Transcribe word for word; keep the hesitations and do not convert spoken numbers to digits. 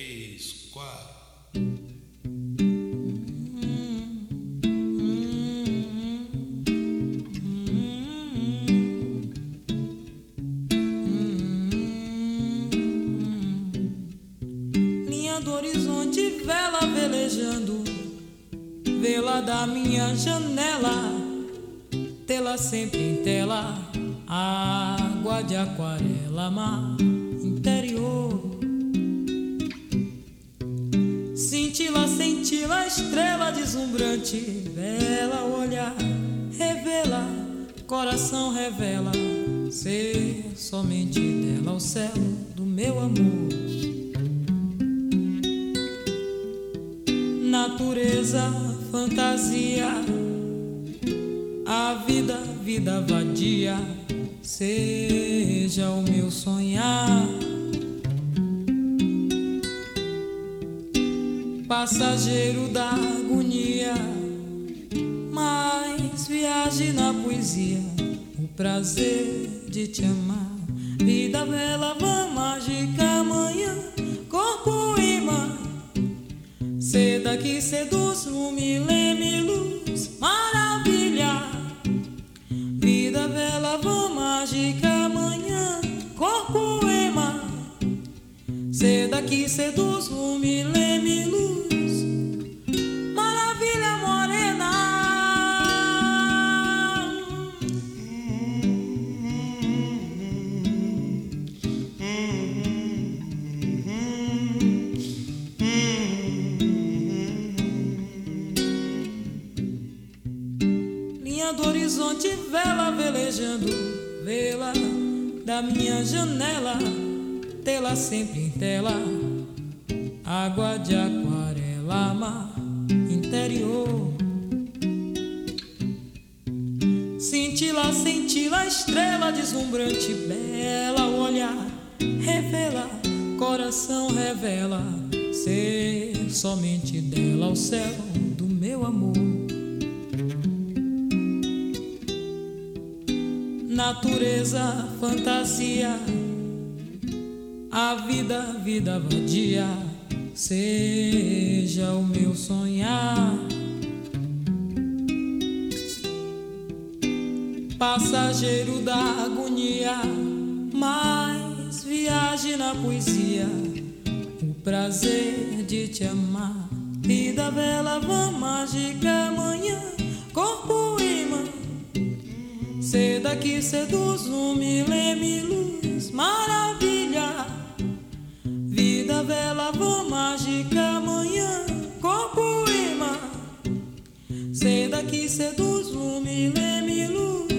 três, quatro. Linha do horizonte, vela velejando, vela da minha janela, tela sempre em tela, água de aquarela, mar interior. Cintila, cintila, estrela deslumbrante, vela o olhar, revela, coração revela, ser somente dela o céu do meu amor. Natureza, fantasia, a vida, vida vadia, seja o meu sonhar. Passageiro da agonia, mas viaje na poesia, o prazer de te amar. Vida bela, vã mágica, manhã, corpo imã, seda que seduz, lume, leme, luz, maravilha. Vida bela, vã mágica, manhã, corpo imã, seda que seduz, lume, leme, luz, maravilha morena. Linha do horizonte, vela velejando, vela da minha janela, tela sempre em tela, água de aquarela, mar interior. Cintila, cintila, estrela deslumbrante, bela o olhar, revela, coração revela, ser somente dela o céu do meu amor. Natureza, fantasia, a vida, vida vadia, seja o meu sonhar. Passageiro da agonia, mas viaje na poesia, o prazer de te amar. Vida bela, vã mágica, manhã, corpo imã, seda que seduz, lume, leme, luz, maravilha. Vida bela, vã mágica, manhã, corpo imã, seda que seduz, lume, leme, luz,